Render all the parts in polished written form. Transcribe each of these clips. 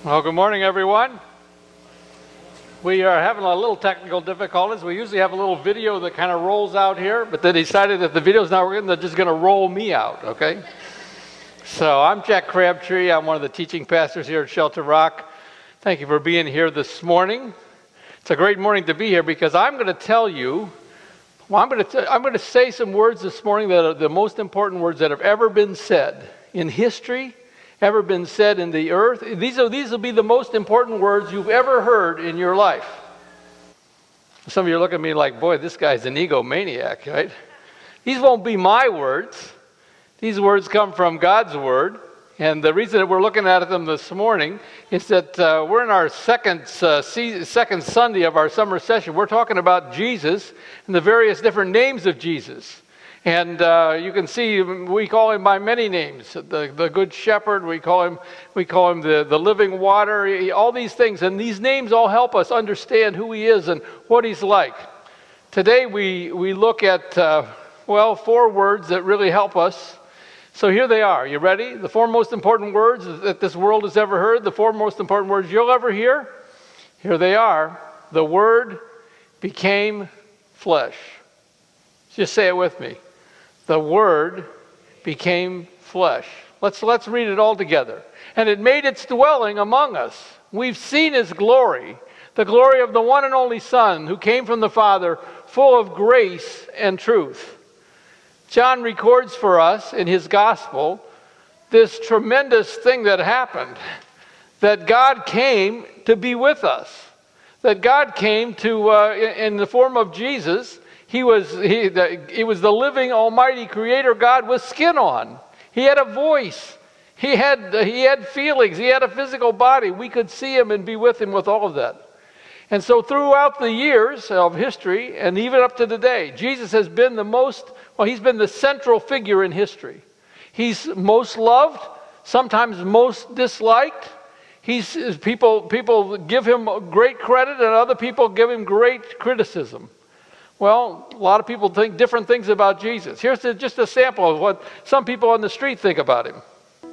Well, good morning, everyone. We are having a little technical difficulties. We usually have a little video that kind of rolls out here, but they decided that the video's not working, they're just going to roll me out, okay? So I'm Jack Crabtree. I'm one of the teaching pastors here at Shelter Rock. Thank you for being here this morning. It's a great morning to be here because I'm going to tell you, I'm going to say some words this morning that are the most important words that have ever been said in history, ever been said in the earth. These will be the most important words you've ever heard in your life. Some of you are looking at me like, boy, this guy's an egomaniac, right? These won't be my words. These words come from God's word. And the reason that we're looking at them this morning is that we're in our second Sunday of our summer session. We're talking about Jesus and the various different names of Jesus. And you can see we call him by many names. The Good Shepherd, we call him the living water, all these things. And these names all help us understand who he is and what he's like. Today we look at, 4 words that really help us. So here they are. You ready? The 4 most important words that this world has ever heard, the 4 most important words you'll ever hear. Here they are. The Word became flesh. Just say it with me. The Word became flesh. Let's read it all together. And it made its dwelling among us. We've seen his glory, the glory of the one and only Son who came from the Father, full of grace and truth. John records for us in his gospel this tremendous thing that happened, that God came to be with us, that God came to, in the form of Jesus. He was the living, almighty creator God with skin on. He had a voice. He had feelings. He had a physical body. We could see him and be with him with all of that. And so throughout the years of history and even up to today, Jesus has been he's been the central figure in history. He's most loved, sometimes most disliked. People give him great credit and other people give him great criticism. Well, a lot of people think different things about Jesus. Here's just a sample of what some people on the street think about him.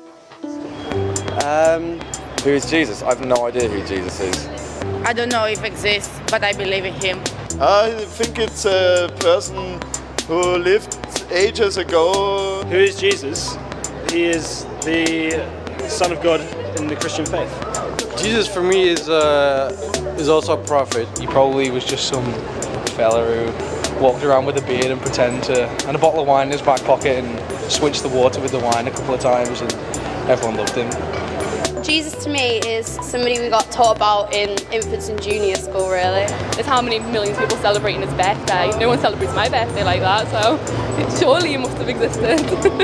Who is Jesus? I have no idea who Jesus is. I don't know if he exists, but I believe in him. I think it's a person who lived ages ago. Who is Jesus? He is the Son of God in the Christian faith. Jesus for me is also a prophet. He probably was just some fella who walked around with a beard and and a bottle of wine in his back pocket and switched the water with the wine a couple of times, and everyone loved him. Jesus to me is somebody we got taught about in infants and junior school, really. There's how many millions of people celebrating his birthday. No one celebrates my birthday like that, so surely he must have existed.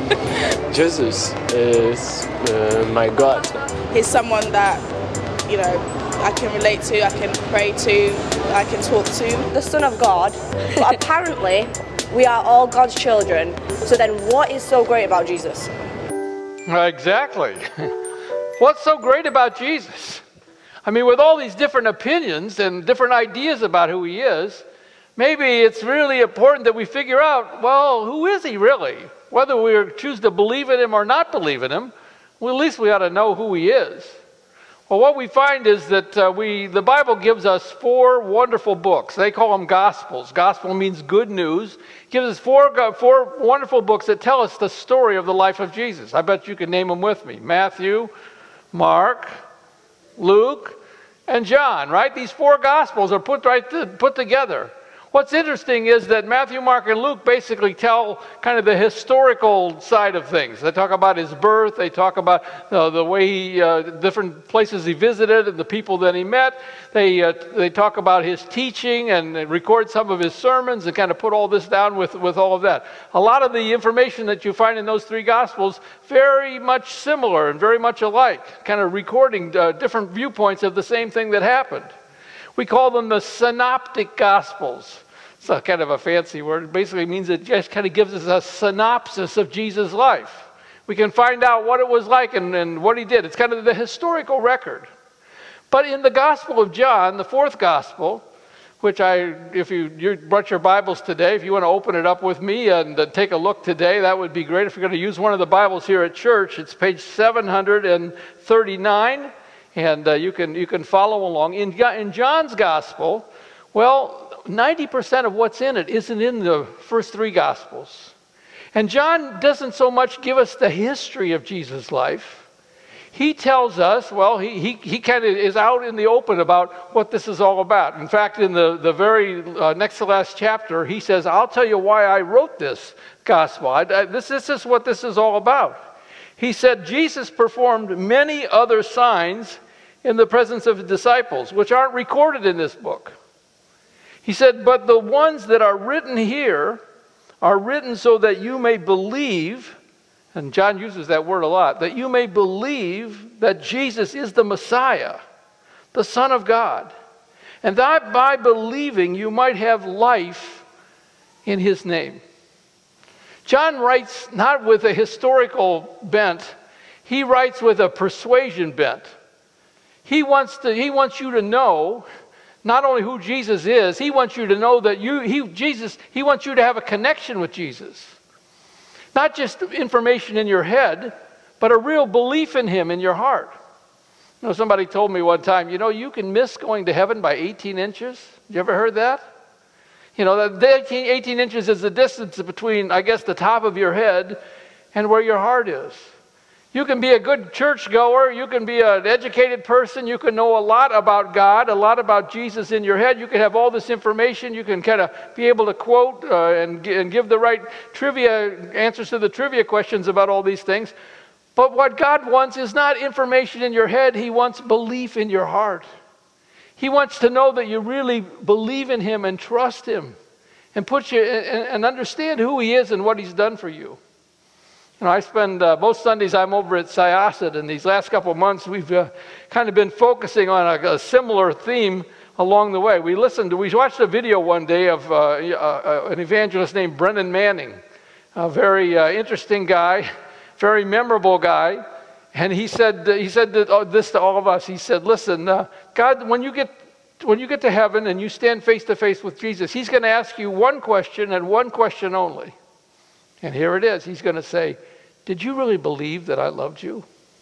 Jesus is my God. He's someone that, I can relate to, I can pray to, I can talk to. The Son of God, but apparently we are all God's children. So then what is so great about Jesus? Exactly. What's so great about Jesus? I mean, with all these different opinions and different ideas about who he is, maybe it's really important that we figure out, well, who is he really? Whether we choose to believe in him or not believe in him, well, at least we ought to know who he is. Well, what we find is that the Bible gives us 4 wonderful books. They call them Gospels. Gospel means good news. It gives us 4 wonderful books that tell us the story of the life of Jesus. I bet you can name them with me. Matthew, Mark, Luke, and John, right? These 4 Gospels are put together. What's interesting is that Matthew, Mark, and Luke basically tell kind of the historical side of things. They talk about his birth. They talk about the way different places he visited and the people that he met. They talk about his teaching and they record some of his sermons and kind of put all this down with all of that. A lot of the information that you find in those 3 Gospels very much similar and very much alike, kind of recording different viewpoints of the same thing that happened. We call them the Synoptic Gospels. It's a kind of a fancy word. It basically means it just kind of gives us a synopsis of Jesus' life. We can find out what it was like and what he did. It's kind of the historical record. But in the Gospel of John, the 4th Gospel, which if you brought your Bibles today, if you want to open it up with me and take a look today, that would be great. If you're going to use one of the Bibles here at church, it's page 739. And you can follow along. In John's gospel, well, 90% of what's in it isn't in the first three gospels. And John doesn't so much give us the history of Jesus' life. He tells us, well, he kind of is out in the open about what this is all about. In fact, in the very next to last chapter, he says, I'll tell you why I wrote this gospel. This is what this is all about. He said, Jesus performed many other signs in the presence of his disciples, which aren't recorded in this book. He said, but the ones that are written here are written so that you may believe, and John uses that word a lot, that you may believe that Jesus is the Messiah, the Son of God, and that by believing you might have life in his name. John writes not with a historical bent, he writes with a persuasion bent. He wants you to know not only who Jesus is, he wants you to know that he wants you to have a connection with Jesus. Not just information in your head, but a real belief in him in your heart. You know, somebody told me one time, you can miss going to heaven by 18 inches. You ever heard that? The 18 inches is the distance between, I guess, the top of your head and where your heart is. You can be a good churchgoer, you can be an educated person, you can know a lot about God, a lot about Jesus in your head, you can have all this information, you can kind of be able to quote and give the right answers to the trivia questions about all these things. But what God wants is not information in your head, he wants belief in your heart. He wants to know that you really believe in him and trust him and and understand who he is and what he's done for you. I spend most Sundays I'm over at Syosset, and these last couple of months we've kind of been focusing on a similar theme along the way. We watched a video one day of an evangelist named Brennan Manning, a very interesting guy, very memorable guy, and he said this to all of us. He said, "Listen, God, when you get to heaven and you stand face to face with Jesus, he's going to ask you one question and one question only." And here it is. He's going to say, did you really believe that I loved you?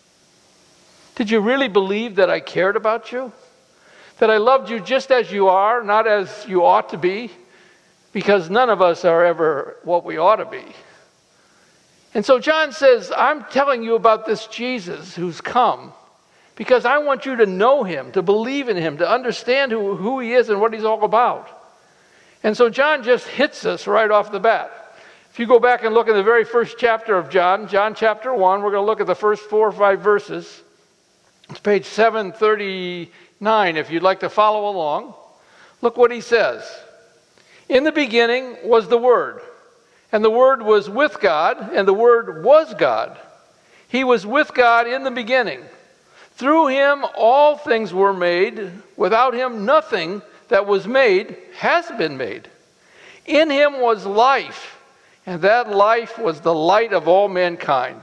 Did you really believe that I cared about you? That I loved you just as you are, not as you ought to be? Because none of us are ever what we ought to be. And so John says, I'm telling you about this Jesus who's come because I want you to know him, to believe in him, to understand who he is and what he's all about. And so John just hits us right off the bat. If you go back and look in the very first chapter of John chapter 1, we're going to look at the first 4 or 5 verses. It's page 739 if you'd like to follow along. Look what he says. In the beginning was the Word, and the Word was with God, and the Word was God. He was with God in the beginning. Through him all things were made. Without him nothing that was made has been made. In him was life, and that life was the light of all mankind.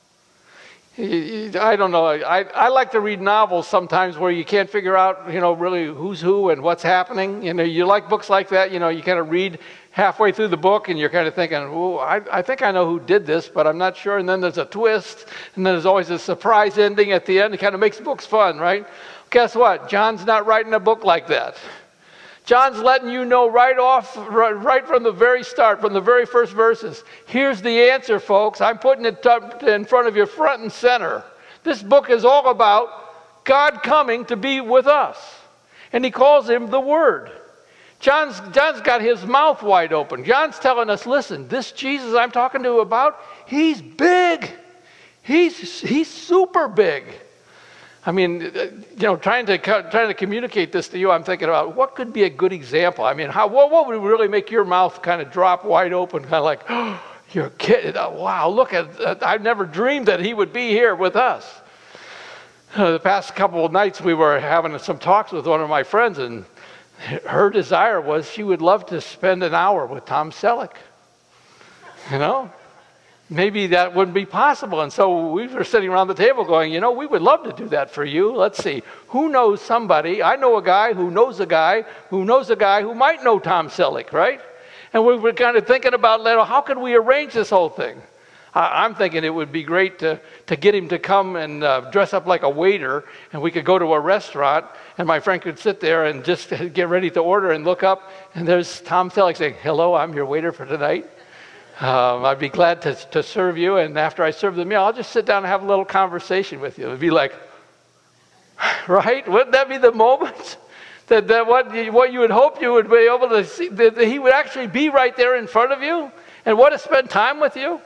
I don't know. I like to read novels sometimes where you can't figure out, really who's who and what's happening. You like books like that. You kind of read halfway through the book and you're kind of thinking, oh, I think I know who did this, but I'm not sure. And then there's a twist, and then there's always a surprise ending at the end. It kind of makes books fun, right? Guess what? John's not writing a book like that. John's letting you know right from the very start, from the very first verses. Here's the answer, folks. I'm putting it in front of you front and center. This book is all about God coming to be with us. And he calls him the Word. John's got his mouth wide open. John's telling us, listen, this Jesus I'm talking to you about, he's big. He's super big. I mean, trying to communicate this to you, I'm thinking about what could be a good example. I mean, what would really make your mouth kind of drop wide open, kind of like, oh, you're kidding. Wow, look at, I've never dreamed that he would be here with us. The past couple of nights we were having some talks with one of my friends, and her desire was she would love to spend an hour with Tom Selleck. Maybe that wouldn't be possible. And so we were sitting around the table going, we would love to do that for you. Let's see. Who knows somebody? I know a guy who knows a guy who knows a guy who might know Tom Selleck, right? And we were kind of thinking about, how could we arrange this whole thing? I'm thinking it would be great to get him to come and dress up like a waiter, and we could go to a restaurant, and my friend could sit there and just get ready to order and look up, and there's Tom Selleck saying, "Hello, I'm your waiter for tonight. I'd be glad to serve you, and after I serve the meal, I'll just sit down and have a little conversation with you." It'd be like, right? Wouldn't that be the moment? That what you would hope you would be able to see, that he would actually be right there in front of you and want to spend time with you?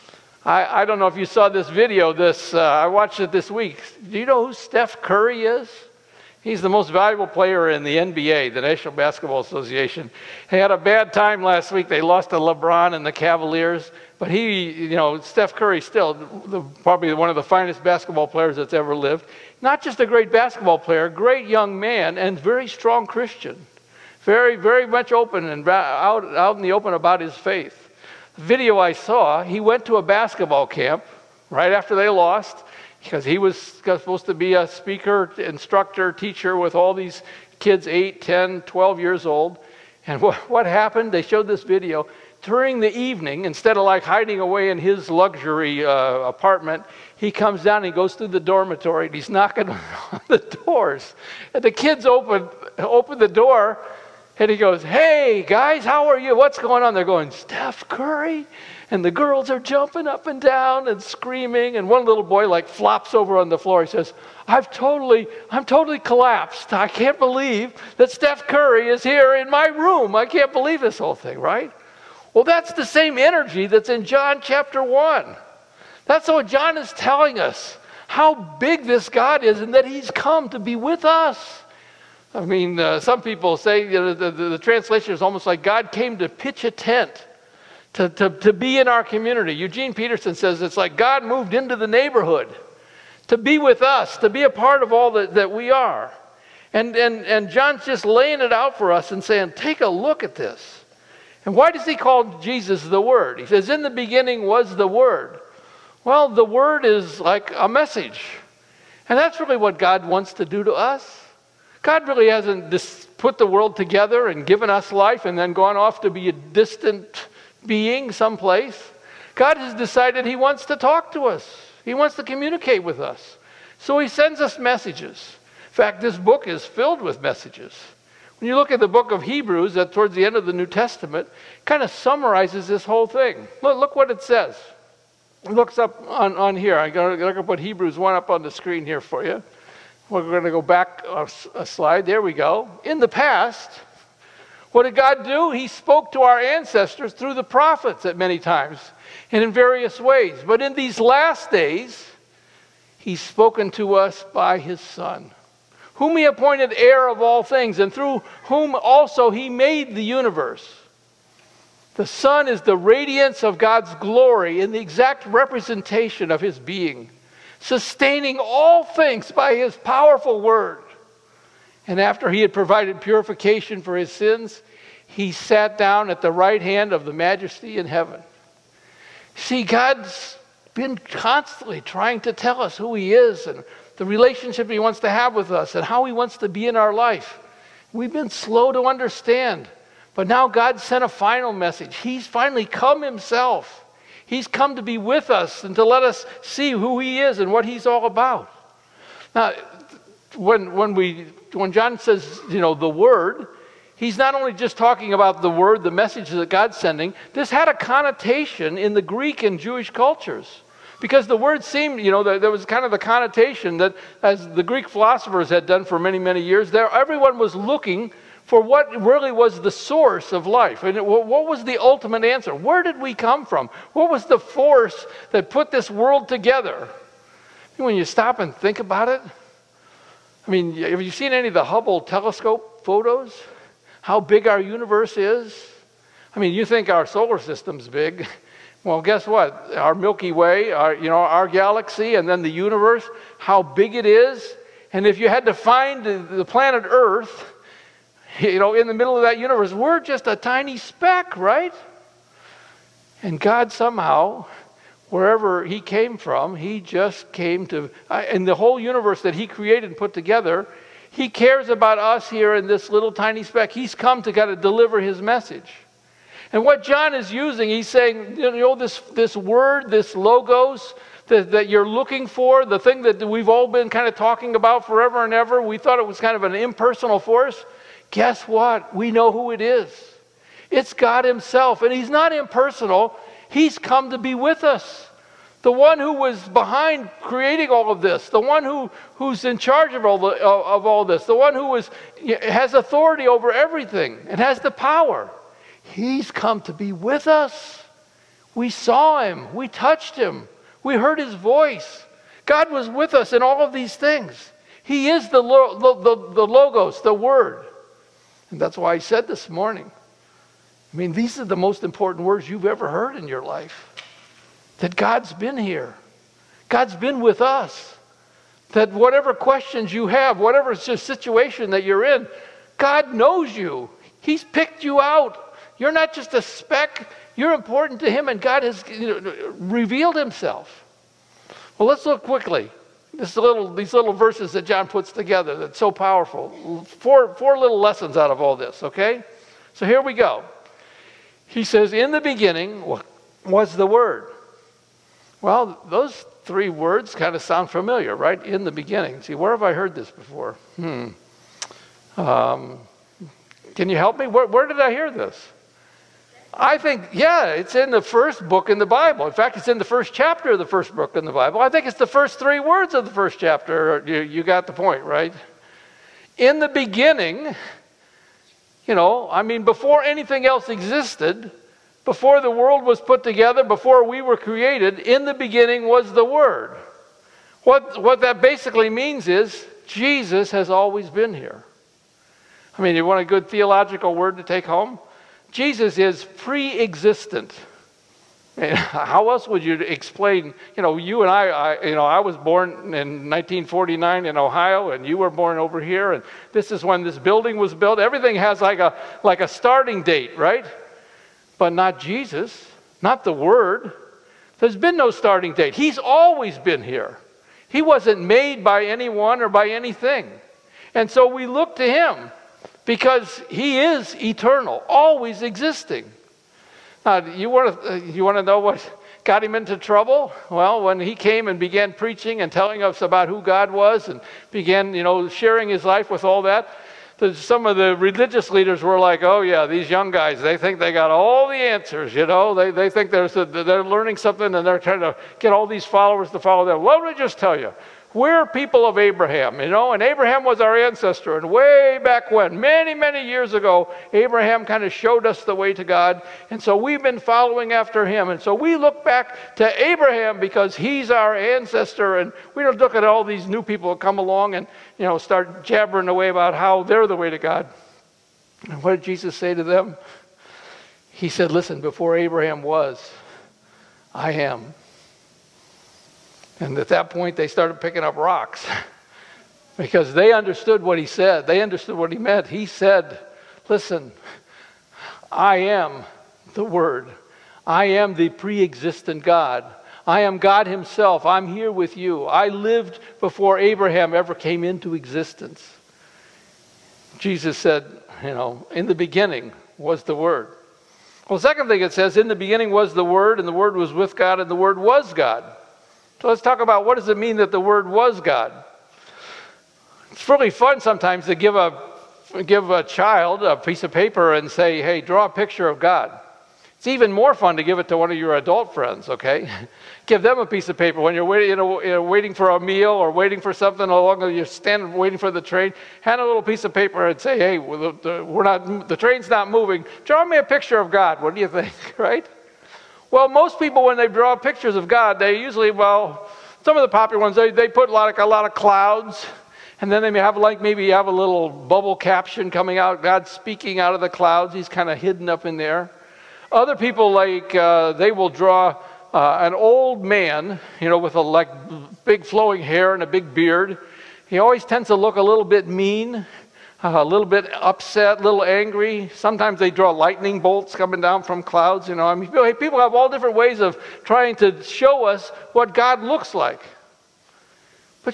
I don't know if you saw this video. I watched it this week. Do you know who Steph Curry is? He's the most valuable player in the NBA, the National Basketball Association. He had a bad time last week. They lost to LeBron and the Cavaliers. But Steph Curry still probably one of the finest basketball players that's ever lived. Not just a great basketball player, great young man, and very strong Christian. Very, very much open and out in the open about his faith. The video I saw, he went to a basketball camp right after they lost, because he was supposed to be a speaker, instructor, teacher with all these kids 8, 10, 12 years old. And what happened? They showed this video. During the evening, instead of like hiding away in his luxury apartment, he comes down and he goes through the dormitory and he's knocking on the doors. And the kids open the door and he goes, "Hey guys, how are you? What's going on?" They're going, "Steph Curry?" And the girls are jumping up and down and screaming. And one little boy like flops over on the floor. He says, I'm totally collapsed. I can't believe that Steph Curry is here in my room. I can't believe this whole thing, right? Well, that's the same energy that's in John chapter 1. That's what John is telling us, how big this God is and that he's come to be with us. I mean, some people say the translation is almost like God came to pitch a tent. To be in our community. Eugene Peterson says it's like God moved into the neighborhood to be with us, to be a part of all that we are. And John's just laying it out for us and saying, take a look at this. And why does he call Jesus the Word? He says, in the beginning was the Word. Well, the Word is like a message. And that's really what God wants to do to us. God really hasn't just put the world together and given us life and then gone off to be a distant being someplace. God has decided he wants to talk to us. He wants to communicate with us. So he sends us messages. In fact, this book is filled with messages. When you look at the book of Hebrews, that towards the end of the New Testament, kind of summarizes this whole thing. Look what it says. It looks up on here. I'm going to put Hebrews 1 up on the screen here for you. We're going to go back a slide. There we go. In the past, what did God do? He spoke to our ancestors through the prophets at many times and in various ways. But in these last days, he's spoken to us by his Son, whom he appointed heir of all things, and through whom also he made the universe. The Son is the radiance of God's glory and the exact representation of his being, sustaining all things by his powerful word. And after he had provided purification for his sins, he sat down at the right hand of the Majesty in heaven. See, God's been constantly trying to tell us who he is and the relationship he wants to have with us and how he wants to be in our life. We've been slow to understand, but now God sent a final message. He's finally come himself. He's come to be with us and to let us see who he is and what he's all about. Now, when John says, the Word, he's not only just talking about the Word, the message that God's sending. This had a connotation in the Greek and Jewish cultures. Because the word seemed, there was kind of the connotation that, as the Greek philosophers had done for many, many years, everyone was looking for what really was the source of life. And what was the ultimate answer? Where did we come from? What was the force that put this world together? When you stop and think about it, have you seen any of the Hubble telescope photos? How big our universe is? You think our solar system's big. Well, guess what? Our Milky Way, our galaxy, and then the universe, how big it is. And if you had to find the planet Earth, in the middle of that universe, we're just a tiny speck, right? And God somehow, wherever he came from, he just came to, in the whole universe that he created and put together, he cares about us here in this little tiny speck. He's come to kind of deliver his message. And what John is using, he's saying, this word, this logos that you're looking for, the thing that we've all been kind of talking about forever and ever, we thought it was kind of an impersonal force. Guess what? We know who it is. It's God himself. And he's not impersonal. He's come to be with us. The one who was behind creating all of this, the one who's in charge of all this, the one who has authority over everything and has the power. He's come to be with us. We saw him. We touched him. We heard his voice. God was with us in all of these things. He is the logos, the word. And that's why I said this morning, I mean, these are the most important words you've ever heard in your life. That God's been here. God's been with us. That whatever questions you have, whatever situation that you're in, God knows you. He's picked you out. You're not just a speck. You're important to him, and God has revealed himself. Well, let's look quickly. These little verses that John puts together that's so powerful. Four little lessons out of all this, okay? So here we go. He says, in the beginning was the Word. Well, those three words kind of sound familiar, right? In the beginning. See, where have I heard this before? Can you help me? Where did I hear this? I think, it's in the first book in the Bible. In fact, it's in the first chapter of the first book in the Bible. I think it's the first three words of the first chapter. You got the point, right? In the beginning, before anything else existed, before the world was put together, before we were created, in the beginning was the Word. What that basically means is Jesus has always been here. I mean, you want a good theological word to take home? Jesus is pre-existent. And how else would you explain, you and I was born in 1949 in Ohio, and you were born over here, and this is when this building was built. Everything has like a starting date, right? But not Jesus, not the Word. There's been no starting date. He's always been here. He wasn't made by anyone or by anything. And so we look to him because he is eternal, always existing. Now, you want to know what got him into trouble? Well, when he came and began preaching and telling us about who God was and began, sharing his life with all that, some of the religious leaders were like, oh yeah, these young guys, they think they got all the answers, They think they're learning something and they're trying to get all these followers to follow them. Well, let me just tell you, we're people of Abraham, and Abraham was our ancestor. And way back when, many, many years ago, Abraham kind of showed us the way to God. And so we've been following after him. And so we look back to Abraham because he's our ancestor. And we don't look at all these new people that come along and, start jabbering away about how they're the way to God. And what did Jesus say to them? He said, listen, before Abraham was, I am. And at that point, they started picking up rocks because they understood what he said. They understood what he meant. He said, listen, I am the Word. I am the pre-existent God. I am God himself. I'm here with you. I lived before Abraham ever came into existence. Jesus said, in the beginning was the Word. Well, the second thing it says, in the beginning was the Word, and the Word was with God, and the Word was God. So let's talk about what does it mean that the Word was God. It's really fun sometimes to give a child a piece of paper and say, hey, draw a picture of God. It's even more fun to give it to one of your adult friends, okay? Give them a piece of paper when you're waiting for a meal or waiting for something along, you're standing waiting for the train. Hand a little piece of paper and say, hey, the train's not moving. Draw me a picture of God. What do you think, right? Well, most people, when they draw pictures of God, they usually, some of the popular ones, they put a lot of clouds, and then they may have maybe a little bubble caption coming out, God speaking out of the clouds. He's kind of hidden up in there. Other people, they will draw an old man, with a big flowing hair and a big beard. He always tends to look a little bit mean, a little bit upset, a little angry. Sometimes they draw lightning bolts coming down from clouds. People have all different ways of trying to show us what God looks like. But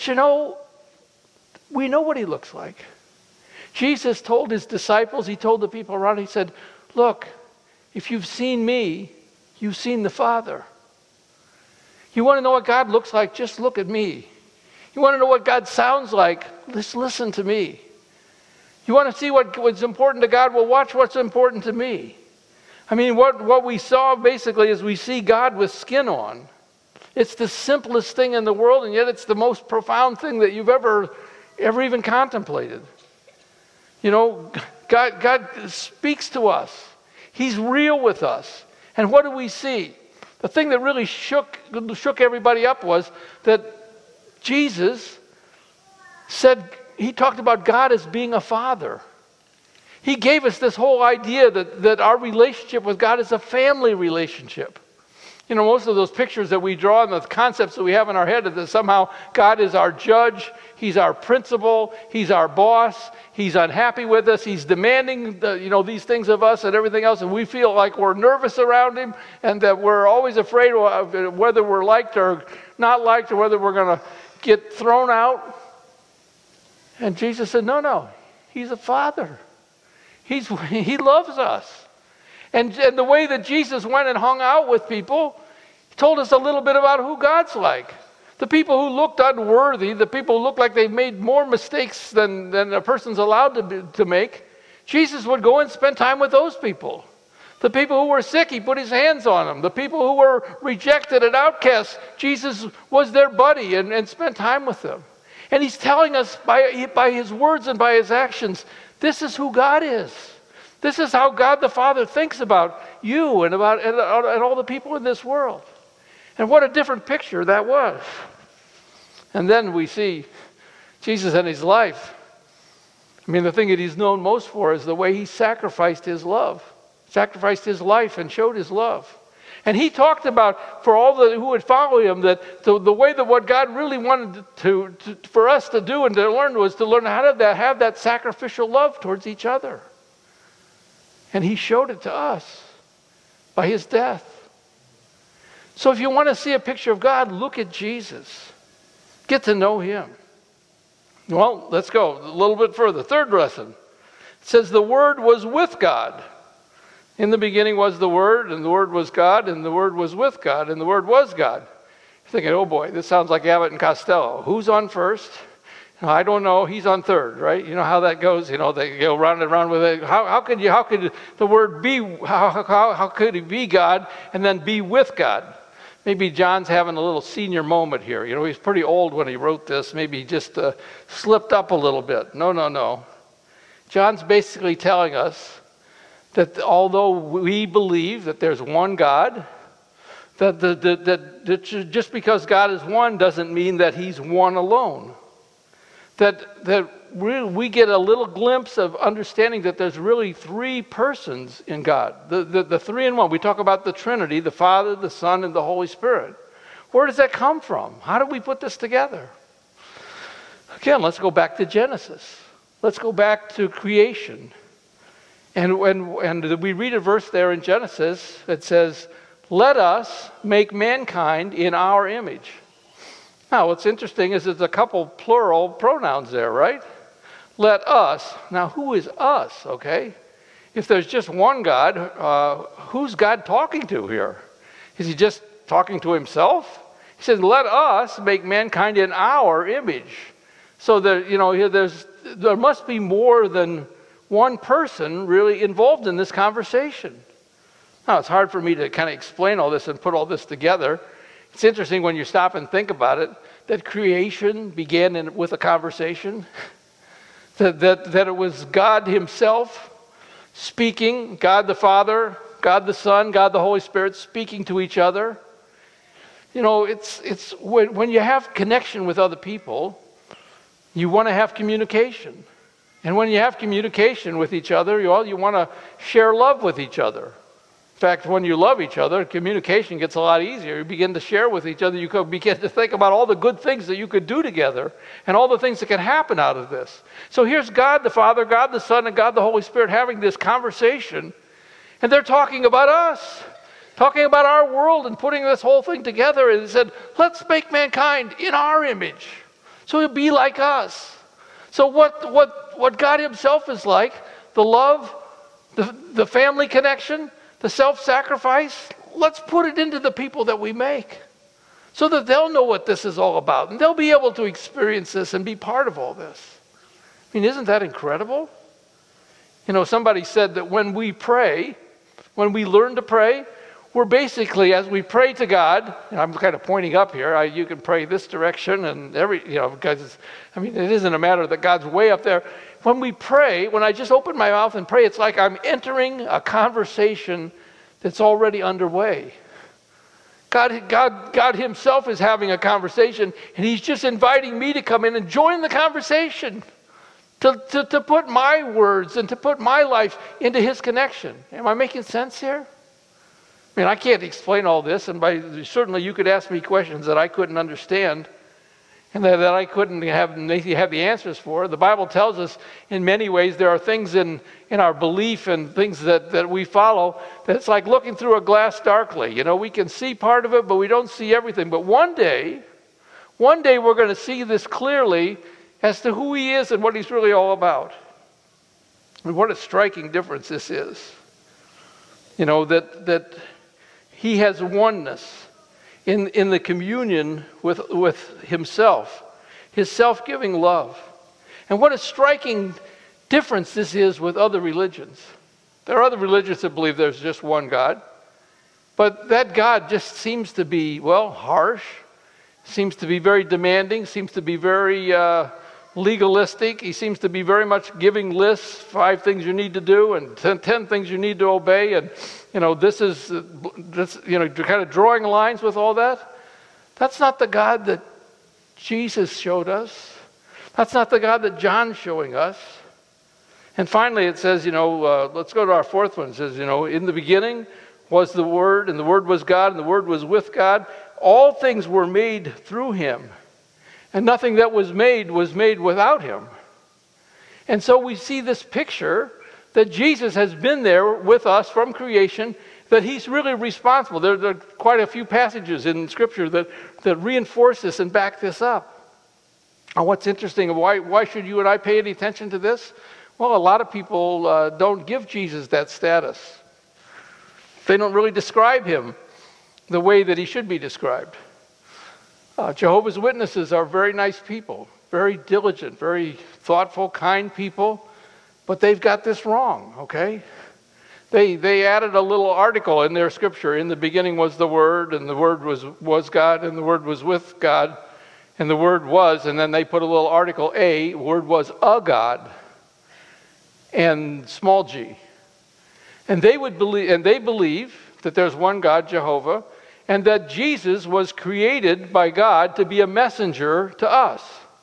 we know what he looks like. Jesus told his disciples, he told the people around, he said, look, If you've seen me, you've seen the Father. You want to know what God looks like? Just look at me. You want to know what God sounds like? Just listen to me. You want to see what's important to God? Well, watch what's important to me. I mean, what we saw basically is we see God with skin on. It's the simplest thing in the world, and yet it's the most profound thing that you've ever even contemplated. You know, God speaks to us. He's real with us. And what do we see? The thing that really shook everybody up was that Jesus said, he talked about God as being a father. He gave us this whole idea that our relationship with God is a family relationship. You know, most of those pictures that we draw and the concepts that we have in our head that somehow God is our judge, He's our principal, He's our boss, He's unhappy with us, He's demanding these things of us and everything else, and we feel like we're nervous around Him and that we're always afraid of whether we're liked or not liked or whether we're going to get thrown out. And Jesus said, no, He's a father. He loves us. And the way that Jesus went and hung out with people told us a little bit about who God's like. The people who looked unworthy, the people who looked like they've made more mistakes than a person's allowed to make, Jesus would go and spend time with those people. The people who were sick, He put His hands on them. The people who were rejected and outcasts, Jesus was their buddy and spent time with them. And He's telling us by His words and by His actions, this is who God is. This is how God the Father thinks about you and about and all the people in this world. And what a different picture that was. And then we see Jesus and His life. I mean, the thing that He's known most for is the way He sacrificed His love. Sacrificed His life and showed His love. And He talked about, for all who would follow Him, that the way that what God really wanted for us to do and to learn was to learn how to have that sacrificial love towards each other. And He showed it to us by His death. So if you want to see a picture of God, look at Jesus. Get to know Him. Well, let's go a little bit further. Third lesson. It says the Word was with God. In the beginning was the Word, and the Word was God, and the Word was with God, and the Word was God. You're thinking, oh boy, this sounds like Abbott and Costello. Who's on first? I don't know. He's on third, right? You know how that goes. You know, they go round and round with it. How could the Word be? How could He be God and then be with God? Maybe John's having a little senior moment here. You know, he's pretty old when he wrote this. Maybe he just slipped up a little bit. No. John's basically telling us that although we believe that there's one God, that just because God is one doesn't mean that He's one alone. That we get a little glimpse of understanding that there's really three persons in God. The three in one. We talk about the Trinity, the Father, the Son, and the Holy Spirit. Where does that come from? How do we put this together? Again, let's go back to Genesis. Let's go back to creation. And we read a verse there in Genesis that says, let us make mankind in our image. Now, what's interesting is there's a couple plural pronouns there, right? Let us. Now, who is us, okay? If there's just one God, who's God talking to here? Is He just talking to Himself? He says, let us make mankind in our image. So there must be more than one person really involved in this conversation. Now, it's hard for me to kind of explain all this and put all this together. It's interesting when you stop and think about it, that creation began with a conversation, that it was God Himself speaking, God the Father, God the Son, God the Holy Spirit speaking to each other. You know, it's when you have connection with other people, you want to have communication. And when you have communication with each other, you want to share love with each other. In fact, when you love each other, communication gets a lot easier. You begin to share with each other. You begin to think about all the good things that you could do together and all the things that can happen out of this. So here's God the Father, God the Son, and God the Holy Spirit having this conversation. And they're talking about us, talking about our world and putting this whole thing together. And they said, let's make mankind in our image. So He'll be like us. So what God Himself is like, the love, the family connection, the self-sacrifice, let's put it into the people that we make so that they'll know what this is all about and they'll be able to experience this and be part of all this. I mean, isn't that incredible? You know, somebody said that when we pray, when we learn to pray, we're basically, as we pray to God, and I'm kind of pointing up here, you can pray this direction and because it isn't a matter that God's way up there. When we pray, when I just open my mouth and pray, it's like I'm entering a conversation that's already underway. God himself is having a conversation, and he's just inviting me to come in and join the conversation, to put my words and to put my life into his connection. Am I making sense here? I mean, I can't explain all this, and certainly you could ask me questions that I couldn't understand and that I couldn't have the answers for. The Bible tells us in many ways there are things in our belief and things that we follow that's like looking through a glass darkly. You know, we can see part of it, but we don't see everything. But one day we're going to see this clearly as to who he is and what he's really all about. I mean, what a striking difference this is. You know, that he has oneness in the communion with himself, his self-giving love. And what a striking difference this is with other religions. There are other religions that believe there's just one God, but that God just seems to be, harsh, seems to be very demanding, seems to be very legalistic. He seems to be very much giving lists, 5 things you need to do and 10 things you need to obey. And, this kind of drawing lines with all that. That's not the God that Jesus showed us. That's not the God that John's showing us. And finally it says, let's go to our 4th one. It says, in the beginning was the Word, and the Word was God, and the Word was with God. All things were made through him. And nothing that was made without him. And so we see this picture that Jesus has been there with us from creation, that he's really responsible. There are quite a few passages in Scripture that reinforce this and back this up. And what's interesting, why should you and I pay any attention to this? Well, a lot of people don't give Jesus that status. They don't really describe him the way that he should be described. Jehovah's Witnesses are very nice people, very diligent, very thoughtful, kind people, but they've got this wrong, okay? They added a little article in their scripture. In the beginning was the Word, and the Word was God, and the Word was with God, and the Word was, and then they put a little article, Word was a God, and small g. And they believe that there's one God, Jehovah, and that Jesus was created by God to be a messenger to us.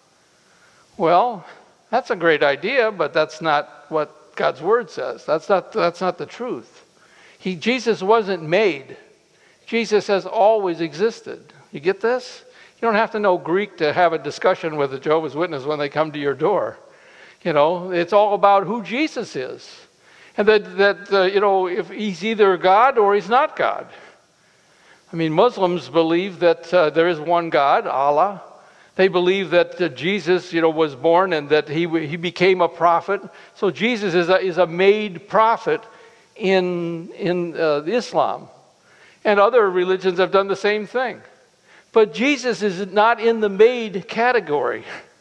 Well, that's a great idea, but that's not what God's Word says. That's not the truth. Jesus wasn't made. Jesus has always existed. You get this? You don't have to know Greek to have a discussion with a Jehovah's Witness when they come to your door. It's all about who Jesus is. And that if he's either God or he's not God. I mean, Muslims believe that there is one God, Allah. They believe that Jesus, was born and that he became a prophet. So Jesus is a made prophet in Islam. And other religions have done the same thing. But Jesus is not in the made category.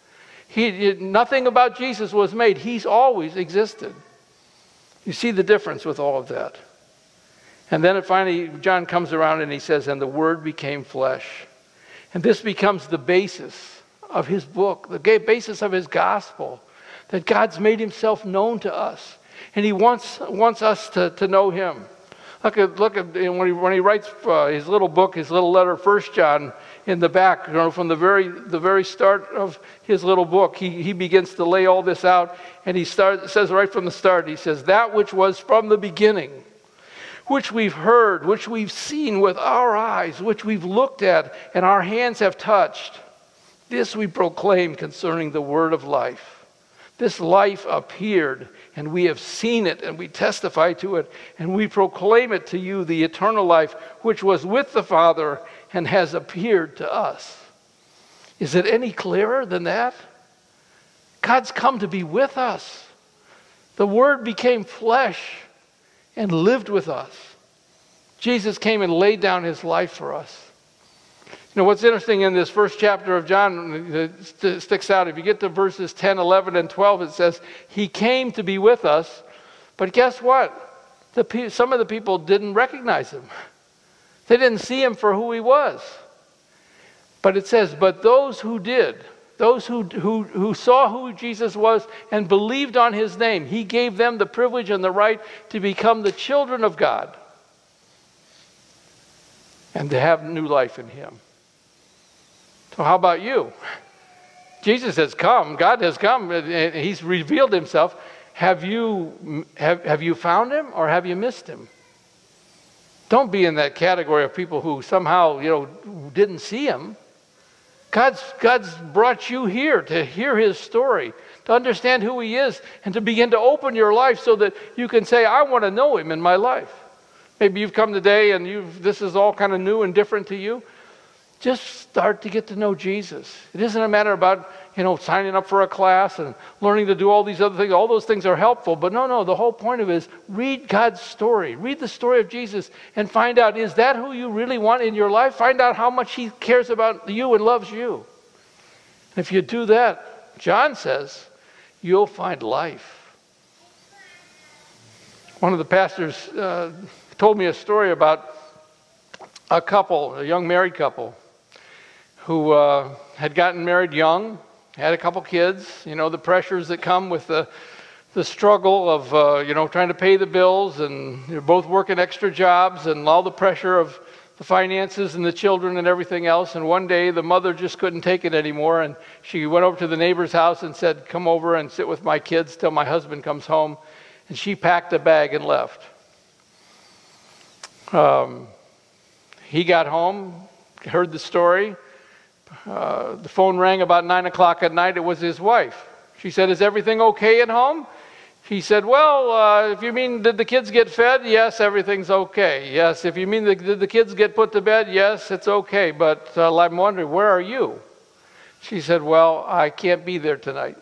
Nothing about Jesus was made. He's always existed. You see the difference with all of that. And then finally, John comes around and he says, and the Word became flesh. And this becomes the basis of his book, the basis of his gospel, that God's made himself known to us. And he wants us to know him. Look at when he writes his little book, his little letter, 1 John, in the back, from the very start of his little book, he begins to lay all this out, and he says right from the start, he says, that which was from the beginning, which we've heard, which we've seen with our eyes, which we've looked at, and our hands have touched, this we proclaim concerning the word of life. This life appeared, and we have seen it, and we testify to it, and we proclaim it to you, the eternal life, which was with the Father and has appeared to us. Is it any clearer than that? God's come to be with us. The Word became flesh and lived with us. Jesus came and laid down his life for us. You know, what's interesting in this first chapter of John that sticks out, if you get to verses 10, 11, and 12, it says, he came to be with us, but guess what? Some of the people didn't recognize him. They didn't see him for who he was. But it says, but those who did, those who saw who Jesus was and believed on his name, he gave them the privilege and the right to become the children of God and to have new life in him. So how about you? Jesus has come. God has come. He's revealed himself. Have you found him or have you missed him? Don't be in that category of people who somehow, didn't see him. God's brought you here to hear his story, to understand who he is, and to begin to open your life so that you can say, I want to know him in my life. Maybe you've come today and this is all kind of new and different to you. Just start to get to know Jesus. It isn't a matter about, signing up for a class and learning to do all these other things. All those things are helpful, but no, the whole point of it is read God's story. Read the story of Jesus and find out, is that who you really want in your life? Find out how much he cares about you and loves you. And if you do that, John says, you'll find life. One of the pastors told me a story about a young married couple, who had gotten married young, had a couple kids, the pressures that come with the struggle of, trying to pay the bills, and they're both working extra jobs and all the pressure of the finances and the children and everything else. And one day the mother just couldn't take it anymore, and she went over to the neighbor's house and said, come over and sit with my kids till my husband comes home. And she packed a bag and left. He got home, heard the story. The phone rang about 9 o'clock at night. It was his wife. She said, is everything okay at home? He said, well, if you mean did the kids get fed? Yes, everything's okay. Yes, if you mean did the kids get put to bed? Yes, it's okay. But I'm wondering, where are you? She said, well, I can't be there tonight.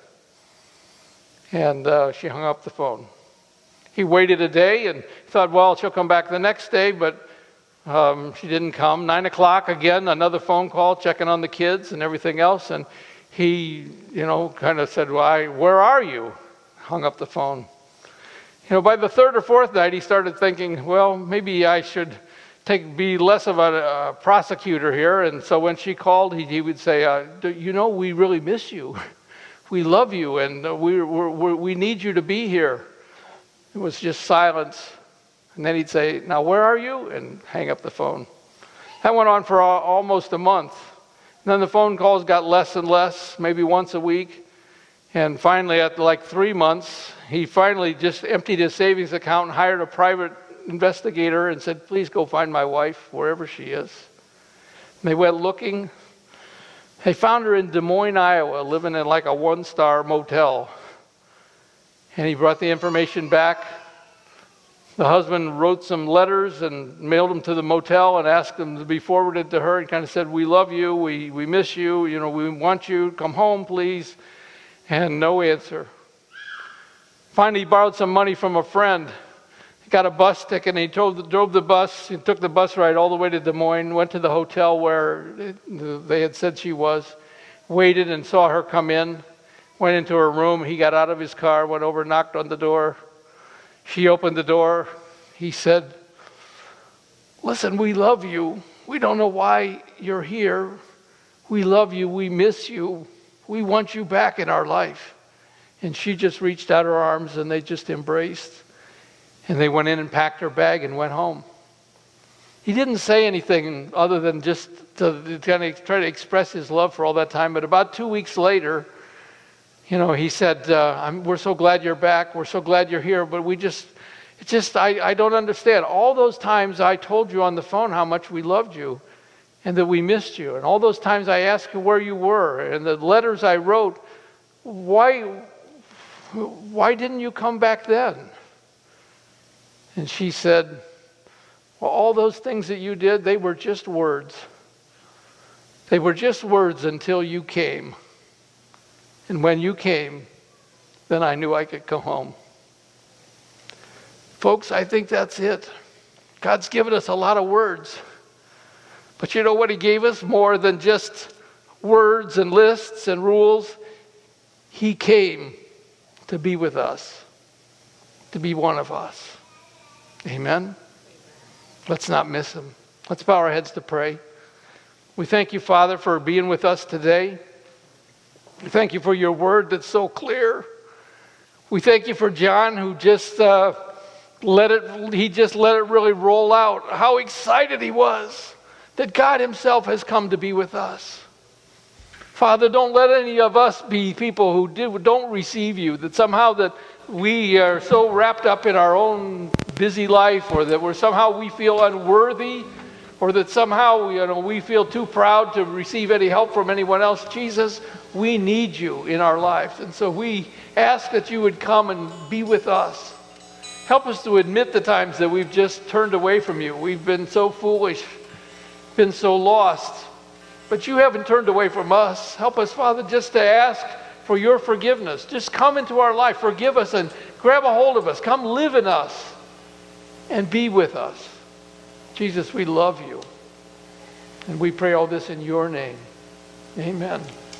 And she hung up the phone. He waited a day and thought, well, she'll come back the next day, but she didn't come. 9 o'clock again, another phone call, checking on the kids and everything else. And he, kind of said, well, where are you? Hung up the phone. By the third or fourth night, he started thinking, well, maybe I should be less of a prosecutor here. And so when she called, he would say, we really miss you. We love you, and we need you to be here. It was just silence. And then he'd say, now where are you? And hang up the phone. That went on for almost a month. And then the phone calls got less and less, maybe once a week. And finally, after like 3 months, he finally just emptied his savings account and hired a private investigator and said, please go find my wife wherever she is. And they went looking. They found her in Des Moines, Iowa, living in like a 1-star motel. And he brought the information back. The husband wrote some letters and mailed them to the motel and asked them to be forwarded to her and kind of said, we love you, we miss you, we want you, come home, please. And no answer. Finally, he borrowed some money from a friend. He got a bus ticket and he drove the bus. He took the bus ride all the way to Des Moines, went to the hotel where they had said she was, waited and saw her come in, went into her room. He got out of his car, went over, knocked on the door. She opened the door. He said, listen, we love you. We don't know why you're here. We love you. We miss you. We want you back in our life. And she just reached out her arms and they just embraced. And they went in and packed her bag and went home. He didn't say anything other than just to kind of try to express his love for all that time. But about 2 weeks later, he said, we're so glad you're back. We're so glad you're here. But I don't understand. All those times I told you on the phone how much we loved you and that we missed you. And all those times I asked you where you were and the letters I wrote, why didn't you come back then? And she said, well, all those things that you did, they were just words. They were just words until you came. And when you came, then I knew I could go home. Folks, I think that's it. God's given us a lot of words. But you know what he gave us? More than just words and lists and rules. He came to be with us, to be one of us. Amen? Let's not miss him. Let's bow our heads to pray. We thank you, Father, for being with us today. We thank you for your word that's so clear. We thank you for John, who just let it really roll out. How excited he was that God himself has come to be with us. Father, don't let any of us be people who don't receive you, that somehow that we are so wrapped up in our own busy life, or that we feel unworthy, or that somehow we feel too proud to receive any help from anyone else. Jesus, we need you in our lives. And so we ask that you would come and be with us. Help us to admit the times that we've just turned away from you. We've been so foolish, been so lost. But you haven't turned away from us. Help us, Father, just to ask for your forgiveness. Just come into our life, forgive us, and grab a hold of us. Come live in us and be with us. Jesus, we love you. And we pray all this in your name. Amen.